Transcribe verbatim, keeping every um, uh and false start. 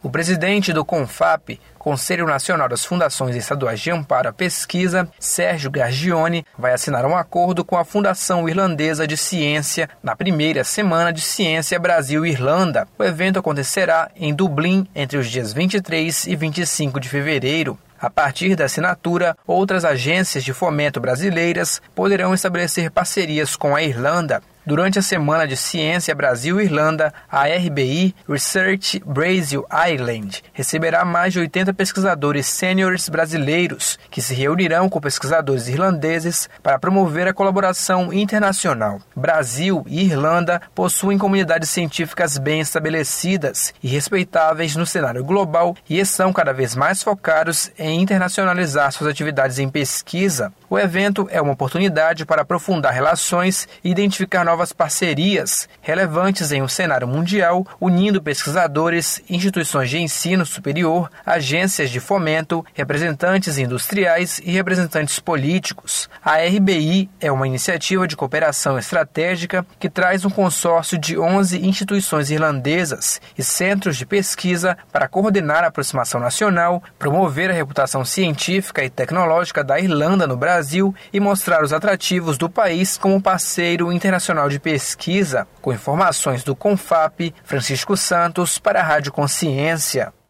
O presidente do CONFAP, Conselho Nacional das Fundações Estaduais de Amparo à Pesquisa, Sérgio Gargione, vai assinar um acordo com a Fundação Irlandesa de Ciência na primeira Semana de Ciência Brasil-Irlanda. O evento acontecerá em Dublin entre os dias vinte e três e vinte e cinco de fevereiro. A partir da assinatura, outras agências de fomento brasileiras poderão estabelecer parcerias com a Irlanda. Durante a Semana de Ciência Brasil-Irlanda, a R B I Research Brazil Ireland receberá mais de oitenta pesquisadores sêniores brasileiros, que se reunirão com pesquisadores irlandeses para promover a colaboração internacional. Brasil e Irlanda possuem comunidades científicas bem estabelecidas e respeitáveis no cenário global e estão cada vez mais focados em internacionalizar suas atividades em pesquisa. O evento é uma oportunidade para aprofundar relações e identificar novas parcerias relevantes em um cenário mundial, unindo pesquisadores, instituições de ensino superior, agências de fomento, representantes industriais e representantes políticos. A R B I é uma iniciativa de cooperação estratégica que traz um consórcio de onze instituições irlandesas e centros de pesquisa para coordenar a aproximação nacional, promover a reputação científica e tecnológica da Irlanda no Brasil Brasil e mostrar os atrativos do país como parceiro internacional de pesquisa. Com informações do CONFAP, Francisco Santos para a Rádio Consciência.